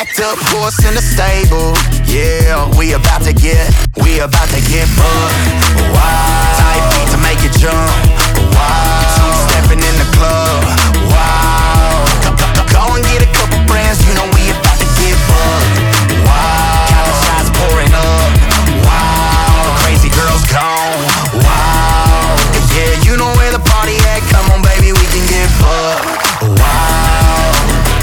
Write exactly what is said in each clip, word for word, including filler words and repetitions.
jacked up horse in the stable. Yeah, we about to get, we about to get bugged. Wow, tight beat to make you jump. Wow, two-stepping in the club. Wow, go, go, go, go and get a couple brands. You know we about to get bugged. Wow, counting shots pouring up. Wow, the crazy girls gone. Wow, yeah, you know where the party at. Come on, baby, we can get bugged. Wow.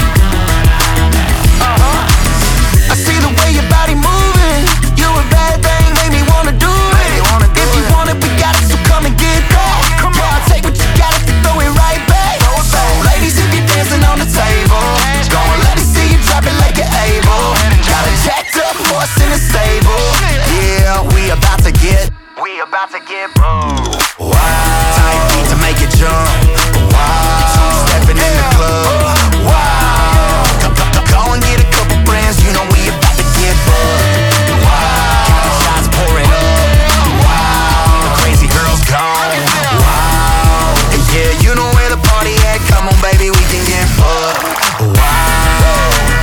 I see the way your body moving. You a bad thing, make me wanna do it. If you want it, we got it, so come and get that. Come on, take what you got if you throw it right back. So, ladies, if you're dancing on the table, go and let me see you drop it like you're able. Got a jacked up horse in the stable. Yeah, we about to get, we about to get boom. Wow, tight beat to make you jump. Wow, two-stepping in the club. Wow, go, go, go, go and get a couple brands. You know we about to get bugged. Wow, counting shots pouring up. Wow, the crazy girls gone. Wow, yeah, you know where the party at. Come on, baby, we can get bugged. Wow.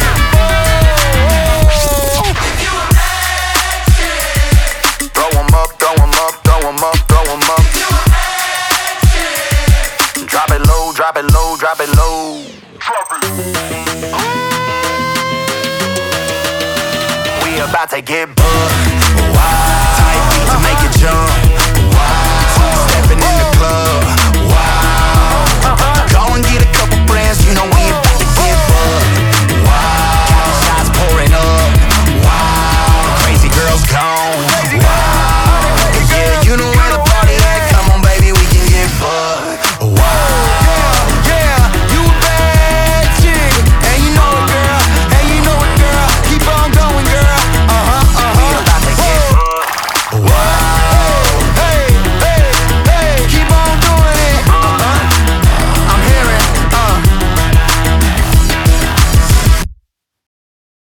Throw 'em up, throw 'em up, throw 'em up, throw 'em up. Drop it low, drop it low, drop it low. Drop it. We about to get bugged.